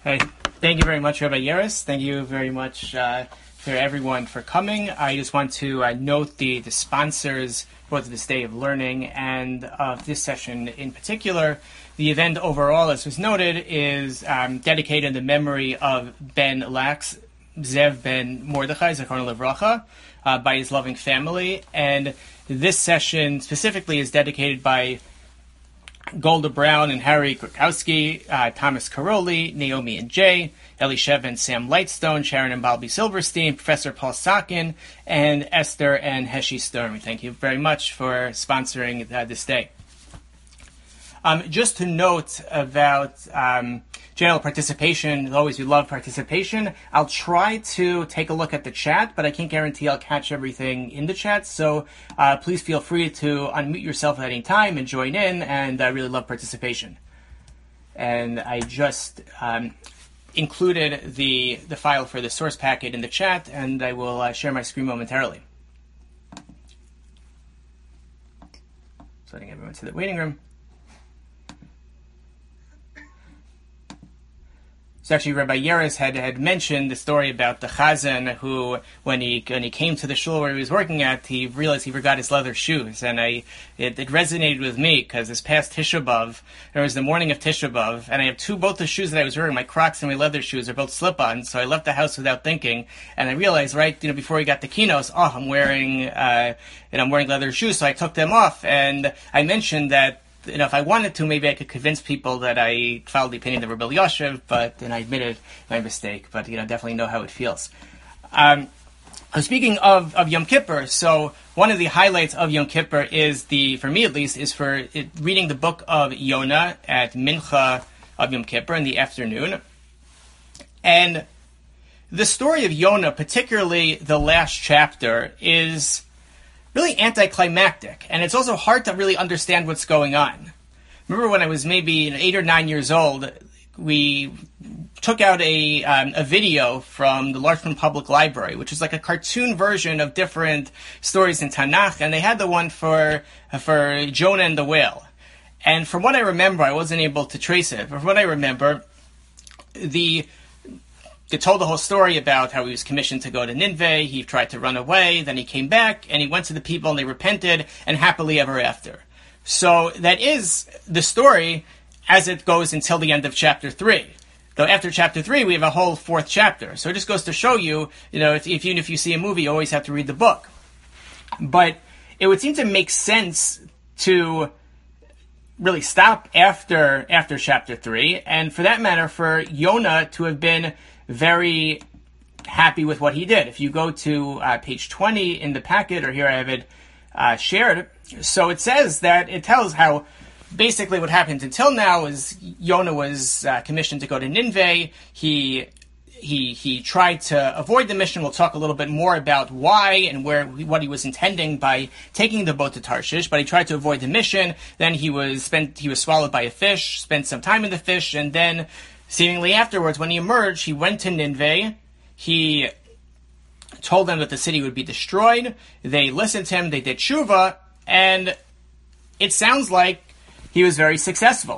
Hey, thank you very much, Rabbi Yeris. Thank you very much for everyone for coming. I just want to note the sponsors both of this day of learning and of this session in particular. The event overall, as was noted, is dedicated in the memory of Ben Lax, Zev Ben Mordechai, Zechron Livracha, by his loving family. And this session specifically is dedicated by Golda Brown and Harry Krakowski, Thomas Caroli, Naomi and Jay, Elishev and Sam Lightstone, Sharon and Balby Silverstein, Professor Paul Sakin, and Esther and Heshi Sturm. Thank you very much for sponsoring this day. Just to note about general participation, as always we love participation. I'll try to take a look at the chat, but I can't guarantee I'll catch everything in the chat, so please feel free to unmute yourself at any time and join in, and I really love participation. And I just included the file for the source packet in the chat, and I will share my screen momentarily. So letting everyone to the waiting room. So actually, Rabbi Yeris had mentioned the story about the Chazan who, when he came to the shul where he was working at, he realized he forgot his leather shoes, and it resonated with me because this past Tisha B'Av, it was the morning of Tisha B'Av, and I have both the shoes that I was wearing, my Crocs and my leather shoes, are both slip-ons. So I left the house without thinking, and I realized before we got to Kinos, I'm wearing leather shoes, so I took them off, and I mentioned that. If I wanted to, maybe I could convince people that I followed the opinion of Rabbi Yoshev, but then I admitted my mistake. But definitely know how it feels. Speaking of Yom Kippur, so one of the highlights of Yom Kippur is for me at least, is reading the book of Yonah at Mincha of Yom Kippur in the afternoon, and the story of Yonah, particularly the last chapter, is really anticlimactic, and it's also hard to really understand what's going on. Remember when I was maybe 8 or 9 years old, we took out a video from the Larchmont Public Library, which is like a cartoon version of different stories in Tanakh, and they had the one for Jonah and the whale. And from what I remember, I wasn't able to trace it, but from what I remember, They told the whole story about how he was commissioned to go to Nineveh, he tried to run away, then he came back, and he went to the people and they repented, and happily ever after. So that is the story as it goes until the end of chapter 3. Though after chapter 3, we have a whole 4th chapter. So it just goes to show you, even if you see a movie, you always have to read the book. But it would seem to make sense to really stop after chapter 3, and for that matter, for Yonah to have been very happy with what he did. If you go to page 20 in the packet, or here I have it shared, so it says that it tells how basically what happened until now is Yonah was commissioned to go to Nineveh. He tried to avoid the mission. We'll talk a little bit more about why and what he was intending by taking the boat to Tarshish, but he tried to avoid the mission. Then he was swallowed by a fish, spent some time in the fish, and then seemingly afterwards, when he emerged, he went to Nineveh. He told them that the city would be destroyed. They listened to him. They did tshuva, and it sounds like he was very successful.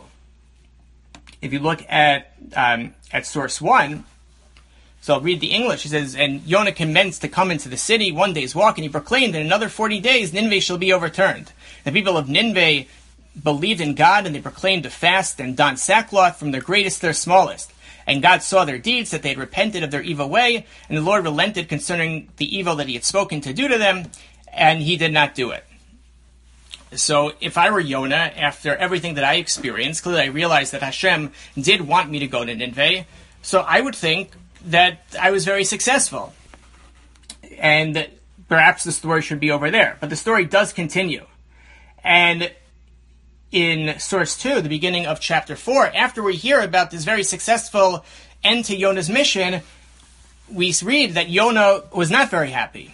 If you look at source 1, so I'll read the English. It says, "And Yonah commenced to come into the city 1 day's walk, and he proclaimed, in another 40 days, Nineveh shall be overturned. The people of Nineveh believed in God, and they proclaimed a fast and donned sackcloth from their greatest to their smallest. And God saw their deeds, that they had repented of their evil way, and the Lord relented concerning the evil that he had spoken to do to them, and he did not do it." So if I were Yonah, after everything that I experienced, clearly I realized that Hashem did want me to go to Nineveh, so I would think that I was very successful. And perhaps the story should be over there. But the story does continue. And in source 2, the beginning of chapter 4, after we hear about this very successful end to Yonah's mission, we read that Yonah was not very happy.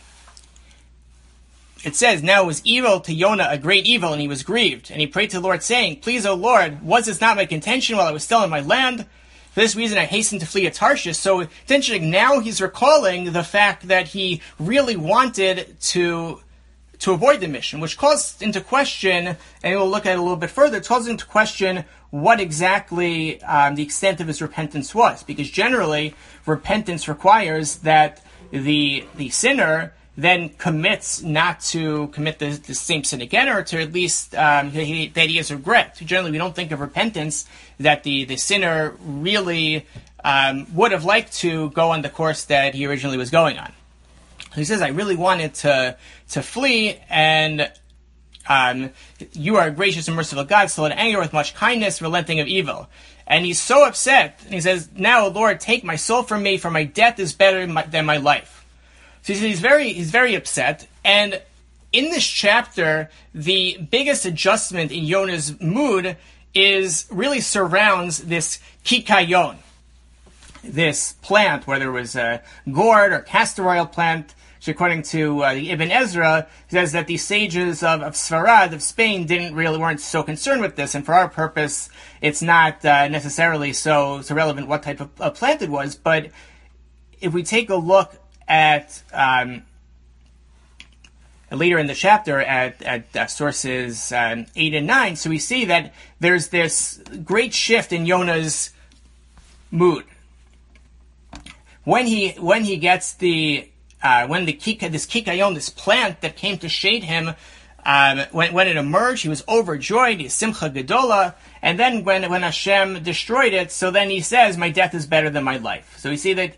It says, "Now it was evil to Yonah, a great evil, and he was grieved. And he prayed to the Lord, saying, 'Please, O Lord, was this not my contention while I was still in my land? For this reason I hastened to flee to Tarshish.'" So it's interesting, now he's recalling the fact that he really wanted to avoid the mission, which calls into question, and we'll look at it a little bit further, it calls into question what exactly the extent of his repentance was, because generally repentance requires that the sinner then commits not to commit the same sin again, or to at least that he has regret. Generally, we don't think of repentance that the sinner really would have liked to go on the course that he originally was going on. He says, I really wanted to flee, and you are a gracious and merciful God, slow to anger, with much kindness, relenting of evil. And he's so upset, and he says, now, Lord, take my soul from me, for my death is better than my life. So he's very upset, and in this chapter, the biggest adjustment in Yonah's mood really surrounds this kikayon, this plant, whether it was a gourd or castor oil plant, which according to Ibn Ezra, says that the sages of Sfarad, of Spain, weren't so concerned with this, and for our purpose, it's not necessarily so relevant what type of plant it was, but if we take a look at later in the chapter at sources 8 and 9, so we see that there's this great shift in Yonah's mood when he gets this kikayon, this plant that came to shade him. When it emerged, he was overjoyed. He simcha gedola, and then when Hashem destroyed it, so then he says, "My death is better than my life." So we see that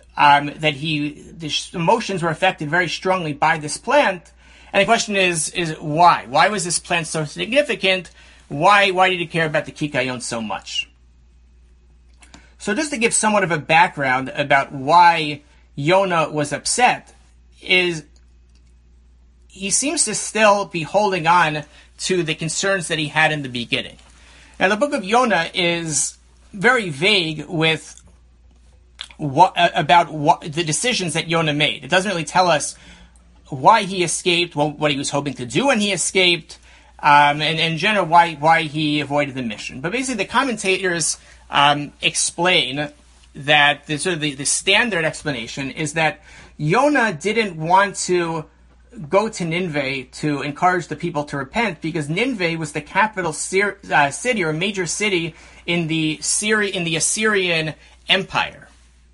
the emotions were affected very strongly by this plant. And the question is why? Why was this plant so significant? Why did he care about the kikayon so much? So just to give somewhat of a background about why Yonah was upset, is he seems to still be holding on to the concerns that he had in the beginning. Now the book of Yonah is very vague with about the decisions that Yonah made. It doesn't really tell us why he escaped, what he was hoping to do when he escaped, and in general why he avoided the mission. But basically, the commentators explain that the standard explanation is that Yonah didn't want to go to Nineveh to encourage the people to repent, because Nineveh was the capital city, or a major city in the Assyrian Empire.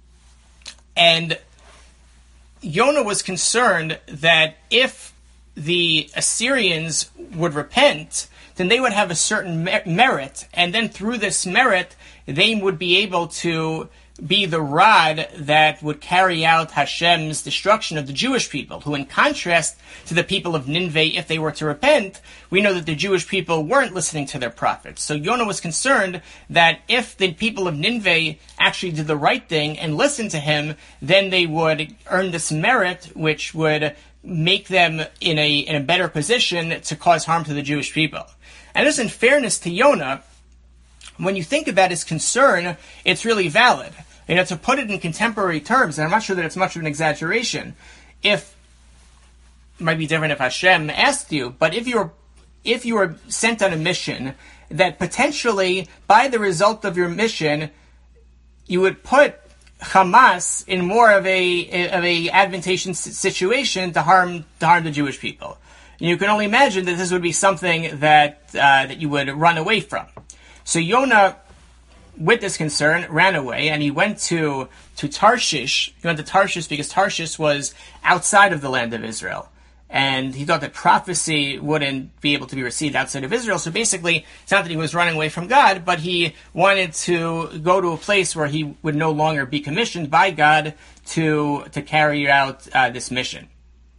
And Yonah was concerned that if the Assyrians would repent, then they would have a certain merit, and then through this merit, they would be able to be the rod that would carry out Hashem's destruction of the Jewish people, who in contrast to the people of Nineveh, if they were to repent, we know that the Jewish people weren't listening to their prophets. So Yonah was concerned that if the people of Nineveh actually did the right thing and listened to him, then they would earn this merit, which would make them in a better position to cause harm to the Jewish people. And just in fairness to Yonah, when you think about his concern, it's really valid. To put it in contemporary terms, and I'm not sure that it's much of an exaggeration, it might be different if Hashem asked you, but if you were sent on a mission that potentially, by the result of your mission, you would put Hamas in more of a advantageous situation to harm the Jewish people. You can only imagine that this would be something that you would run away from. So Yonah, with this concern, ran away, and he went to Tarshish. He went to Tarshish because Tarshish was outside of the land of Israel. And he thought that prophecy wouldn't be able to be received outside of Israel. So basically, it's not that he was running away from God, but he wanted to go to a place where he would no longer be commissioned by God to carry out this mission.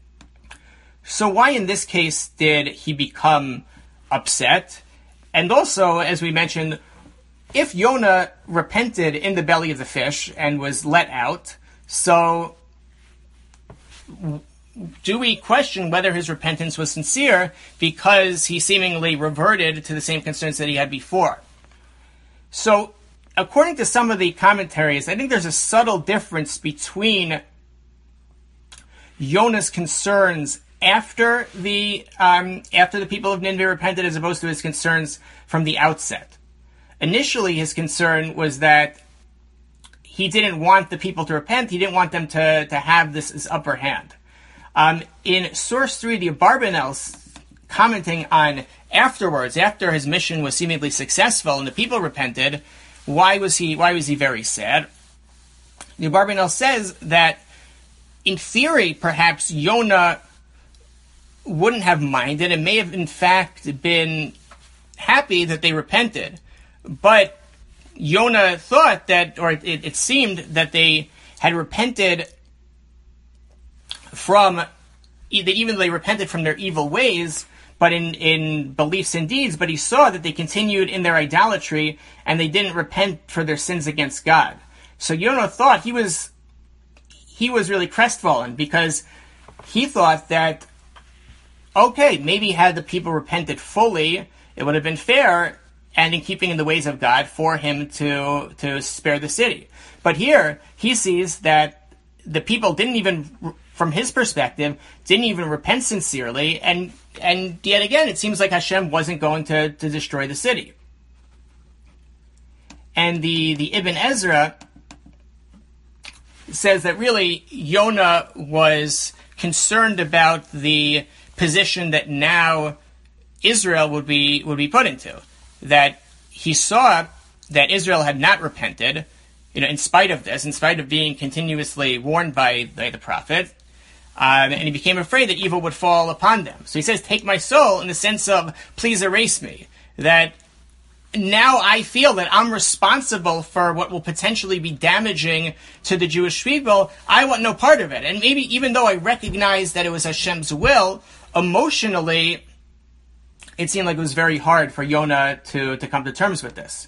So why in this case did he become upset? And also, as we mentioned, if Yonah repented in the belly of the fish and was let out, so do we question whether his repentance was sincere because he seemingly reverted to the same concerns that he had before? So, according to some of the commentaries, I think there's a subtle difference between Yonah's concerns after the people of Nineveh repented as opposed to his concerns from the outset. Initially, his concern was that he didn't want the people to repent. He didn't want them to have this upper hand. In source 3, the Abarbanel commenting on afterwards, after his mission was seemingly successful and the people repented, why was he very sad? The Abarbanel says that in theory, perhaps Yonah wouldn't have minded and may have in fact been happy that they repented. But Yonah thought that, or it seemed that they had repented from, even though they repented from their evil ways, but in beliefs and deeds, but he saw that they continued in their idolatry and they didn't repent for their sins against God. So Yonah thought he was really crestfallen because he thought that, okay, maybe had the people repented fully, it would have been fair and in keeping in the ways of God for him to spare the city. But here, he sees that the people didn't even, from his perspective, didn't even repent sincerely, and yet again, it seems like Hashem wasn't going to destroy the city. And the Ibn Ezra says that really Yonah was concerned about the position that now Israel would be put into. That he saw that Israel had not repented, in spite of this, in spite of being continuously warned by the prophet, and he became afraid that evil would fall upon them. So he says, take my soul, in the sense of, please erase me. That now I feel that I'm responsible for what will potentially be damaging to the Jewish people. I want no part of it. And maybe even though I recognize that it was Hashem's will, emotionally, it seemed like it was very hard for Yonah to come to terms with this.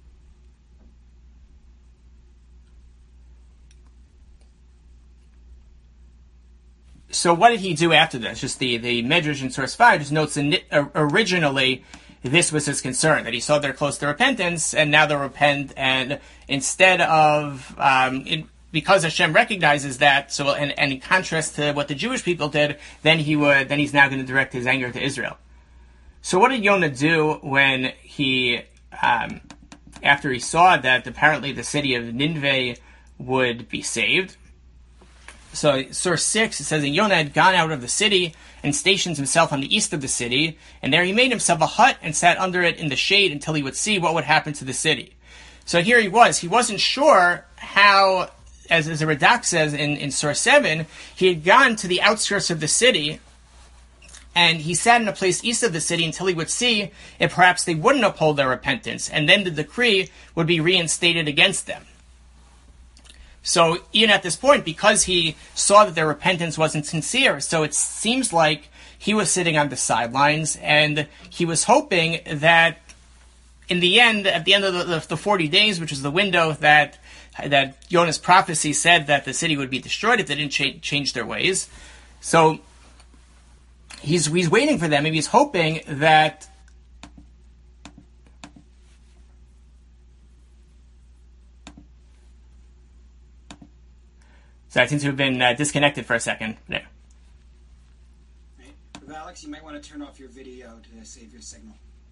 So what did he do after this? Just the Medrash in source 5 just notes that originally this was his concern, that he saw they're close to repentance, and now they'll repent, and instead of, because Hashem recognizes that, so and in contrast to what the Jewish people did, then he's now going to direct his anger to Israel. So what did Yonah do when he, after he saw that apparently the city of Nineveh would be saved? So source 6, it says that Yonah had gone out of the city and stationed himself on the east of the city, and there he made himself a hut and sat under it in the shade until he would see what would happen to the city. So here he wasn't sure how, as the Radak says in source 7, he had gone to the outskirts of the city, and he sat in a place east of the city until he would see if perhaps they wouldn't uphold their repentance, and then the decree would be reinstated against them. So even at this point, because he saw that their repentance wasn't sincere, so it seems like he was sitting on the sidelines, and he was hoping that in the end, at the end of the 40 days, which is the window that Yonah's prophecy said that the city would be destroyed if they didn't change their ways. So he's waiting for them. Maybe he's hoping that so I seem to have been disconnected for a second there. Right. Alex, you might want to turn off your video to save your signal.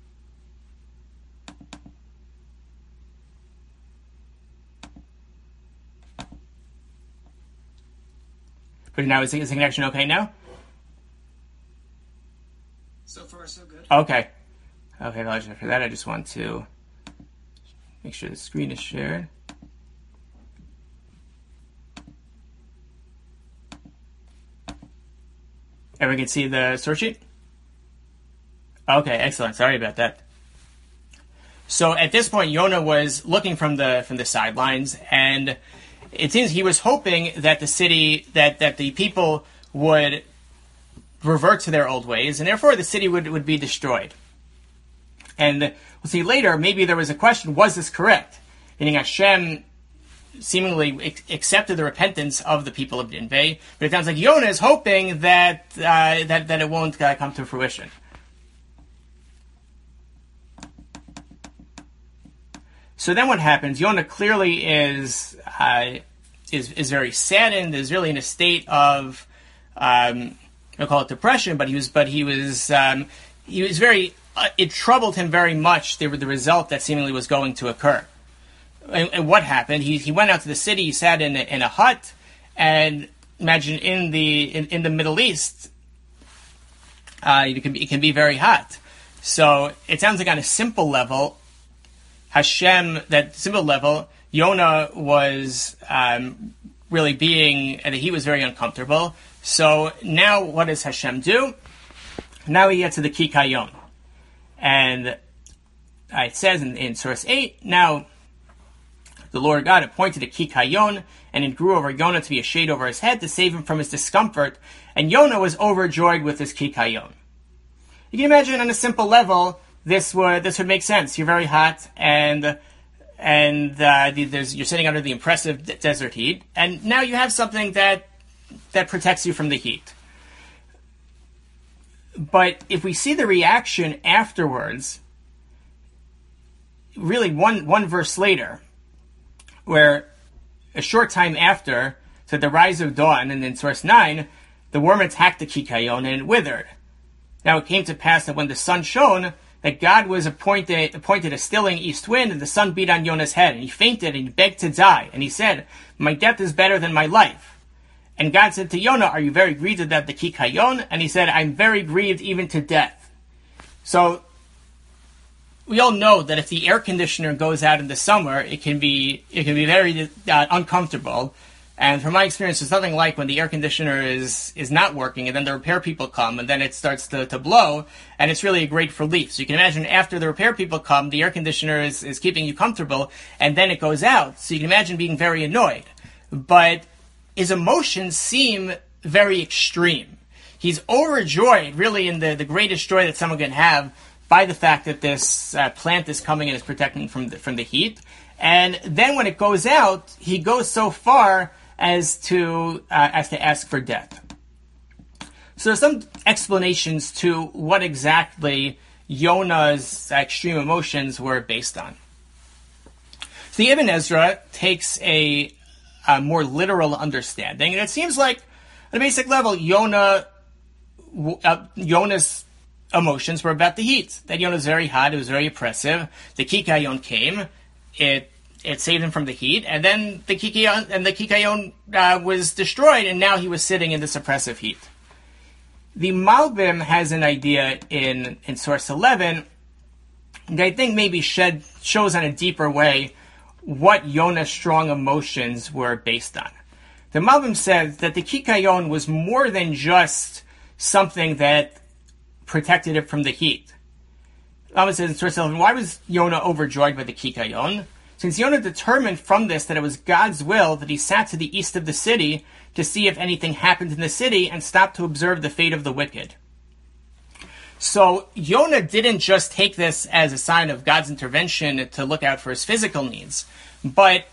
But now is the connection okay now? So far, so good. Okay. Okay, apologies for that. I just want to make sure the screen is shared. Everyone can see the source sheet? Okay, excellent. Sorry about that. So at this point, Yonah was looking from the sidelines, and it seems he was hoping that the city, that the people would revert to their old ways, and therefore the city would be destroyed. And we'll see later, maybe there was a question, was this correct? Meaning Hashem seemingly accepted the repentance of the people of Nineveh, but it sounds like Yonah is hoping that it won't come to fruition. So then what happens? Yonah clearly is very saddened, is really in a state of I'll call it depression, but he was very it troubled him very much the result that seemingly was going to occur. And what happened? He went out to the city. He sat in a hut, and imagine in the Middle East, it can be very hot. So it sounds like on a simple level, Yonah was really being, and he was very uncomfortable. So now what does Hashem do? Now he gets to the Kikayon. And it says in source 8, now the Lord God appointed a Kikayon, and it grew over Yonah to be a shade over his head to save him from his discomfort. And Yonah was overjoyed with this Kikayon. You can imagine on a simple level, this would make sense. You're very hot, and you're sitting under the impressive desert heat, and now you have something that protects you from the heat. But if we see the reaction afterwards, really one verse later, where a short time after, so the rise of dawn, and in source 9, the worm attacked the Kikayon and it withered. Now it came to pass that when the sun shone, that God was appointed a stilling east wind, and the sun beat on Yonah's head, and he fainted, and he begged to die. And he said, my death is better than my life. And God said to Yonah, are you very grieved at the Kikayon? And he said, I'm very grieved even to death. So we all know that if the air conditioner goes out in the summer, it can be very uncomfortable. And from my experience, there's nothing like when the air conditioner is not working, and then the repair people come, and then it starts to blow, and it's really a great relief. So you can imagine after the repair people come, the air conditioner is keeping you comfortable, and then it goes out. So you can imagine being very annoyed. But his emotions seem very extreme. He's overjoyed, really in the greatest joy that someone can have, by the fact that this plant is coming and is protecting from the heat. And then when it goes out, he goes so far as to ask for death. So there's some explanations to what exactly Yonah's extreme emotions were based on. So the Ibn Ezra takes a more literal understanding, and it seems like, on a basic level, Yonah's emotions were about the heat. That Yonah was very hot, it was very oppressive. The Kikayon came, it saved him from the heat, and then the Kikayon was destroyed, and now he was sitting in this oppressive heat. The Malbim has an idea in source 11 that I think maybe shows on a deeper way what Yonah's strong emotions were based on. The Malbim says that the Kikayon was more than just something that protected it from the heat. The Malbim says in source 11, why was Yonah overjoyed by the Kikayon? Since Yonah determined from this that it was God's will that he sat to the east of the city to see if anything happened in the city and stopped to observe the fate of the wicked. So Yonah didn't just take this as a sign of God's intervention to look out for his physical needs, but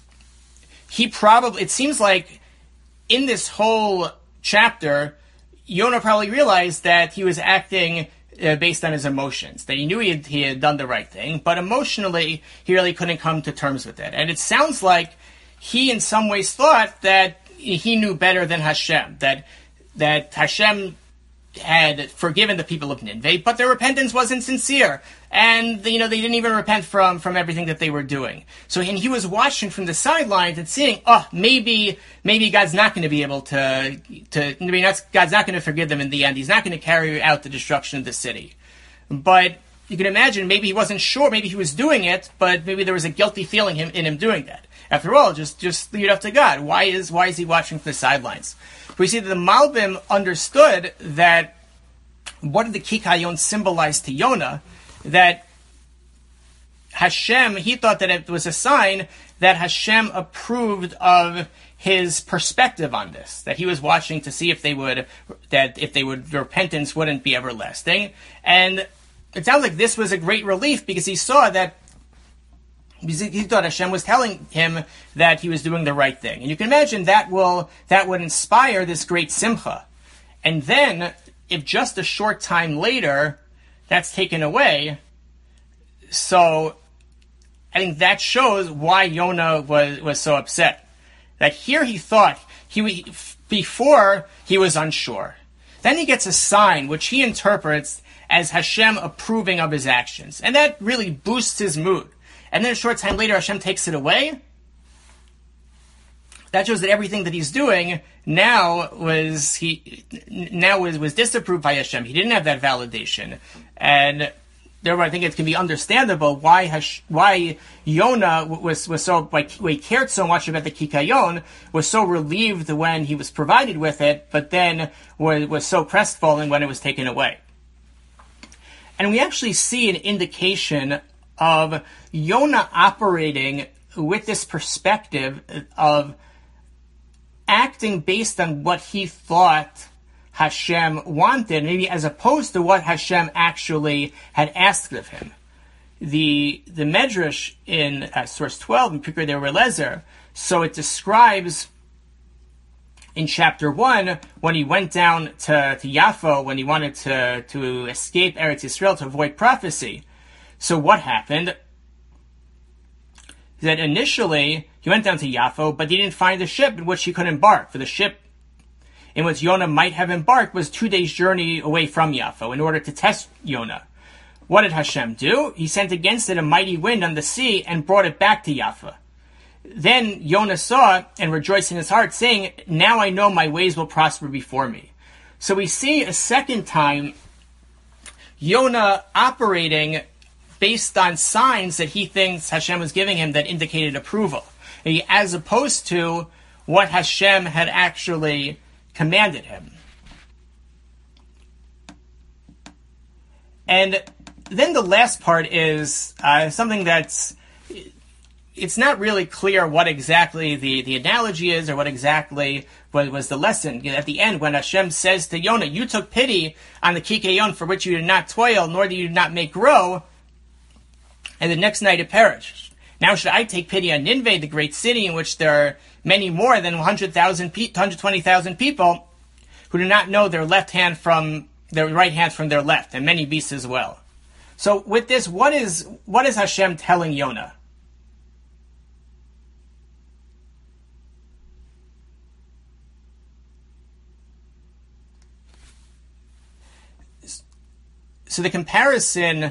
it seems like in this whole chapter, Yonah probably realized that he was acting based on his emotions, that he knew he had done the right thing, but emotionally he really couldn't come to terms with it. And it sounds like he in some ways thought that he knew better than Hashem, that Hashem had forgiven the people of Nineveh, but their repentance wasn't sincere. And they didn't even repent from everything that they were doing. So he was watching from the sidelines and seeing, maybe God's not going to be able God's not going to forgive them in the end. He's not going to carry out the destruction of the city. But you can imagine maybe he wasn't sure, maybe he was doing it, but maybe there was a guilty feeling in him doing that. After all, just leave it up to God. Why is he watching from the sidelines? We see that the Malbim understood that what did the Kikayon symbolize to Yonah? That Hashem, he thought that it was a sign that Hashem approved of his perspective on this, that he was watching to see if repentance wouldn't be everlasting. And it sounds like this was a great relief because he saw that, he thought Hashem was telling him that he was doing the right thing. And you can imagine that would inspire this great simcha. And then, if just a short time later, that's taken away, so I think that shows why Yonah was so upset. That here he thought, before he was unsure. Then he gets a sign which he interprets as Hashem approving of his actions. And that really boosts his mood. And then a short time later, Hashem takes it away. that shows that everything that he's doing now was disapproved by Hashem. He didn't have that validation, and therefore I think it can be understandable why Yonah was so, like, he cared so much about the kikayon, was so relieved when he was provided with it, but then was so crestfallen when it was taken away. And we actually see an indication of Yonah operating with this perspective of acting based on what he thought Hashem wanted, maybe as opposed to what Hashem actually had asked of him. The Medrash in source 12 in Pirkei Eliezer, so it describes in chapter 1 when he went down to Yaffo, when he wanted to escape Eretz Yisrael to avoid prophecy. So what happened? That initially he went down to Yaffo, but he didn't find the ship in which he could embark. For the ship in which Yonah might have embarked was 2 days' journey away from Yaffo in order to test Yonah. What did Hashem do? He sent against it a mighty wind on the sea and brought it back to Yaffo. Then Yonah saw it and rejoiced in his heart, saying, "Now I know my ways will prosper before me." So we see a second time Yonah operating based on signs that he thinks Hashem was giving him that indicated approval, as opposed to what Hashem had actually commanded him. And then the last part is something that's, it's not really clear what exactly the analogy is or what exactly was the lesson. At the end, when Hashem says to Yonah, "You took pity on the kikayon for which you did not toil, nor did you not make grow, and the next night it perished. Now should I take pity on Nineveh, the great city in which there are many more than 120,000 people who do not know their left hand from their right hand from their left, and many beasts as well." So with this, what is Hashem telling Yonah? So the comparison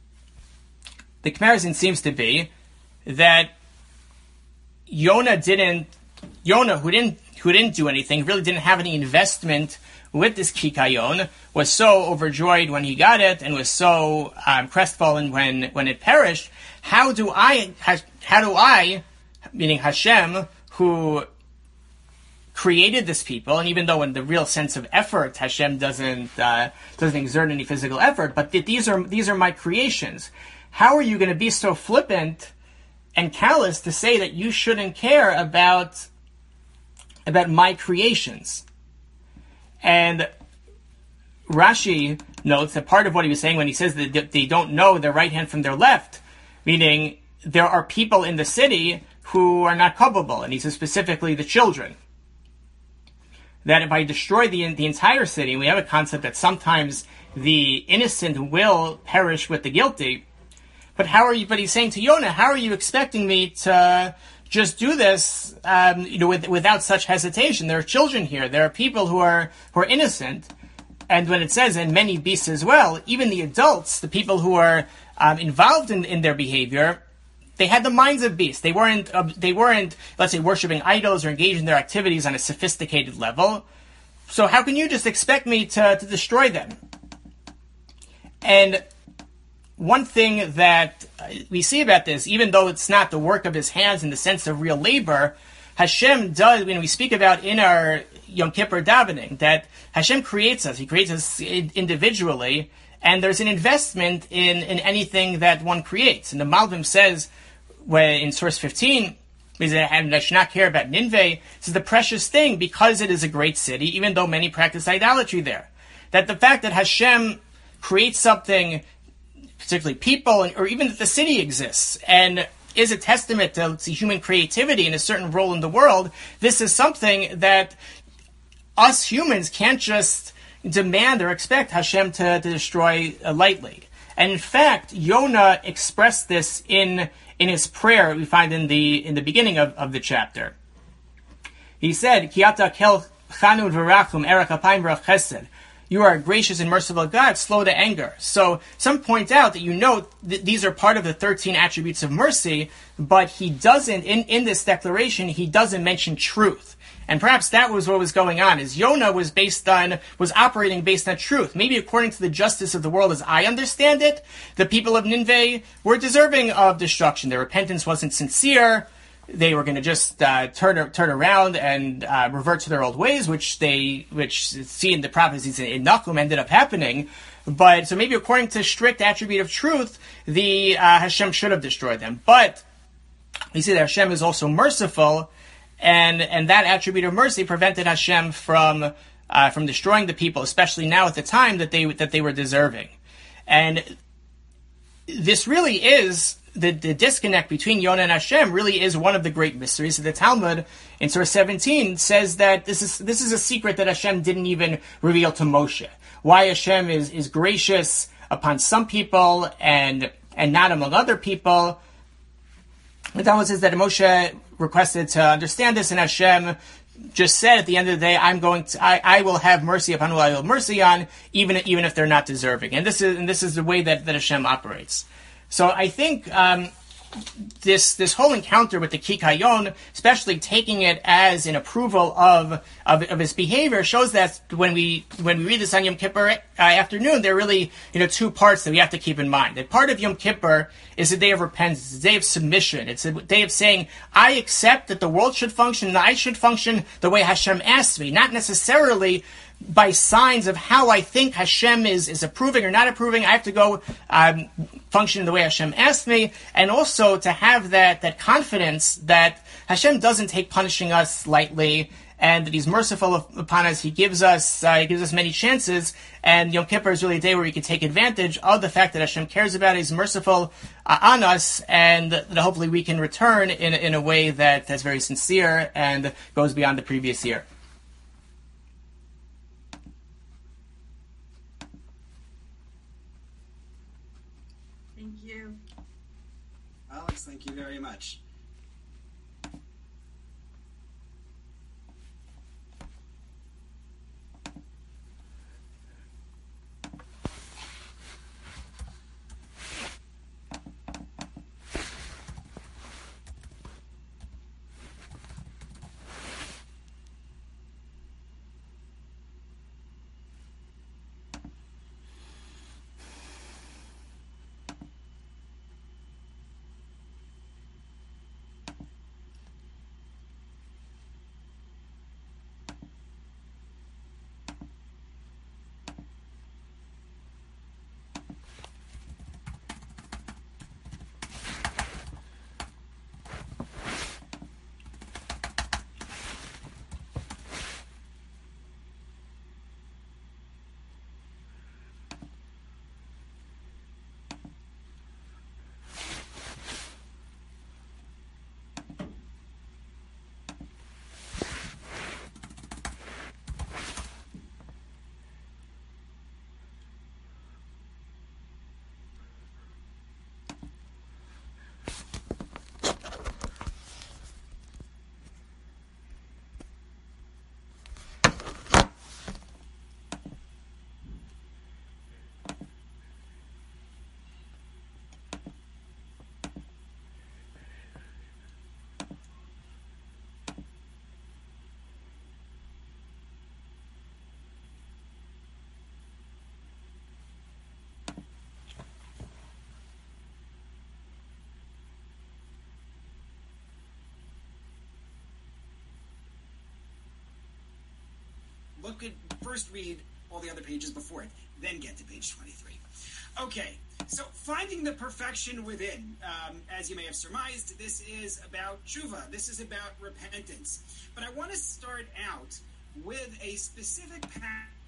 seems to be that Yonah, who didn't do anything, really didn't have any investment with this kikayon, was so overjoyed when he got it and was so crestfallen when it perished. How do I, meaning Hashem, who created this people, and even though in the real sense of effort, Hashem doesn't exert any physical effort, but these are my creations. How are you going to be so flippant and callous to say that you shouldn't care about my creations? And Rashi notes that part of what he was saying when he says that they don't know their right hand from their left, meaning there are people in the city who are not culpable, and he says specifically the children. That if I destroy the entire city, we have a concept that sometimes the innocent will perish with the guilty. But but he's saying to Yonah, how are you expecting me to just do this, without such hesitation? There are children here. There are people who are innocent. And when it says, and many beasts as well, even the adults, the people who are involved in their behavior, they had the minds of beasts. They weren't, let's say, worshiping idols or engaging in their activities on a sophisticated level. So how can you just expect me to destroy them? And one thing that we see about this, even though it's not the work of his hands in the sense of real labor, Hashem does, when we speak about in our Yom Kippur davening, that Hashem creates us. He creates us individually, and there's an investment in anything that one creates. And the Malbim says, in source 15, and I should not care about Nineveh, this is the precious thing because it is a great city, even though many practice idolatry there. That the fact that Hashem creates something, particularly people, or even that the city exists, and is a testament to human creativity and a certain role in the world, this is something that us humans can't just demand or expect Hashem to destroy lightly. And in fact, Yonah expressed this in his prayer we find in the beginning of the chapter. He said, Ki ata kel chanud v'rachum erech apayim v'rach chesed. you are a gracious and merciful God, slow to anger. So some point out that these are part of the 13 attributes of mercy, but he doesn't, in this declaration, he doesn't mention truth. And perhaps that was what was going on, is Yonah was operating based on truth. Maybe according to the justice of the world as I understand it, the people of Nineveh were deserving of destruction. Their repentance wasn't sincere. They were going to just turn around and revert to their old ways, which see in the prophecies in Nahum ended up happening. But so maybe according to strict attribute of truth, the Hashem should have destroyed them. But we see that Hashem is also merciful, and that attribute of mercy prevented Hashem from destroying the people, especially now at the time that they were deserving. And this really is the disconnect between Yonah and Hashem really is one of the great mysteries. The Talmud in Surah 17 says that this is a secret that Hashem didn't even reveal to Moshe. Why Hashem is gracious upon some people and not among other people. The Talmud says that Moshe requested to understand this, and Hashem just said at the end of the day, I will have mercy upon who I will have mercy on, even if they're not deserving. And this is the way that Hashem operates. So I think this whole encounter with the Kikayon, especially taking it as an approval of his behavior, shows that when we read this on Yom Kippur afternoon, there are really two parts that we have to keep in mind. That part of Yom Kippur is a day of repentance, it's a day of submission. It's a day of saying, I accept that the world should function and I should function the way Hashem asked me, not necessarily by signs of how I think Hashem is approving or not approving. I have to go function the way Hashem asked me, and also to have that confidence that Hashem doesn't take punishing us lightly, and that He's merciful upon us. He gives us many chances, and Yom Kippur is really a day where we can take advantage of the fact that Hashem cares about it. He's merciful on us, and that hopefully we can return in a way that's very sincere and goes beyond the previous year. Alex, thank you very much. First read all the other pages before it, then get to page 23. Okay, so finding the perfection within. As you may have surmised, this is about tshuva. This is about repentance. But I want to start out with a specific passage